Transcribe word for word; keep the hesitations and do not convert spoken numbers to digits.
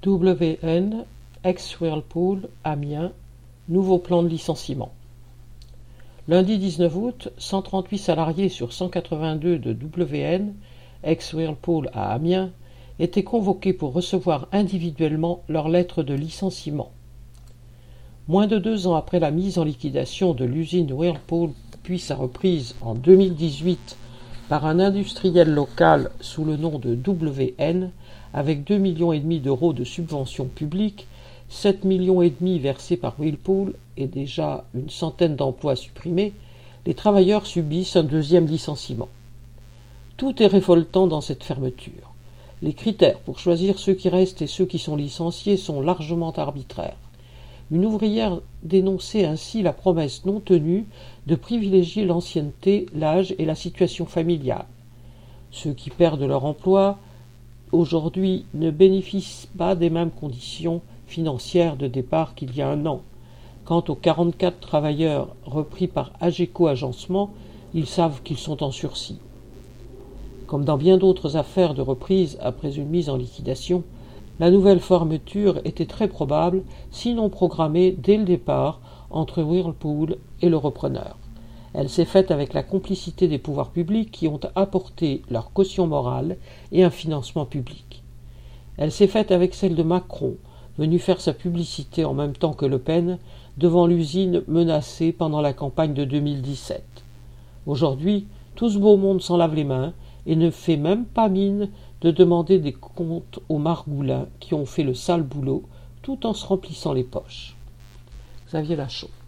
W N, ex-Whirlpool, Amiens, nouveau plan de licenciement. Lundi dix-neuf août, cent trente-huit salariés sur cent quatre-vingt-deux de W N, ex-Whirlpool à Amiens, étaient convoqués pour recevoir individuellement leur lettre de licenciement. Moins de deux ans après la mise en liquidation de l'usine Whirlpool puis sa reprise en deux mille dix-huit par un industriel local sous le nom de W N, avec deux virgule cinq millions d'euros de subventions publiques, sept millions et demi versés par Whirlpool et déjà une centaine d'emplois supprimés, les travailleurs subissent un deuxième licenciement. Tout est révoltant dans cette fermeture. Les critères pour choisir ceux qui restent et ceux qui sont licenciés sont largement arbitraires. Une ouvrière dénonçait ainsi la promesse non tenue de privilégier l'ancienneté, l'âge et la situation familiale. Ceux qui perdent leur emploi aujourd'hui ne bénéficient pas des mêmes conditions financières de départ qu'il y a un an. Quant aux quarante-quatre travailleurs repris par Ageco Agencement, ils savent qu'ils sont en sursis. Comme dans bien d'autres affaires de reprise après une mise en liquidation, la nouvelle fermeture était très probable, sinon programmée dès le départ, entre Whirlpool et le repreneur. Elle s'est faite avec la complicité des pouvoirs publics qui ont apporté leur caution morale et un financement public. Elle s'est faite avec celle de Macron, venu faire sa publicité en même temps que Le Pen devant l'usine menacée pendant la campagne de deux mille dix-sept. Aujourd'hui, tout ce beau monde s'en lave les mains et ne fait même pas mine de demander des comptes aux margoulins qui ont fait le sale boulot tout en se remplissant les poches. Xavier Lachaud.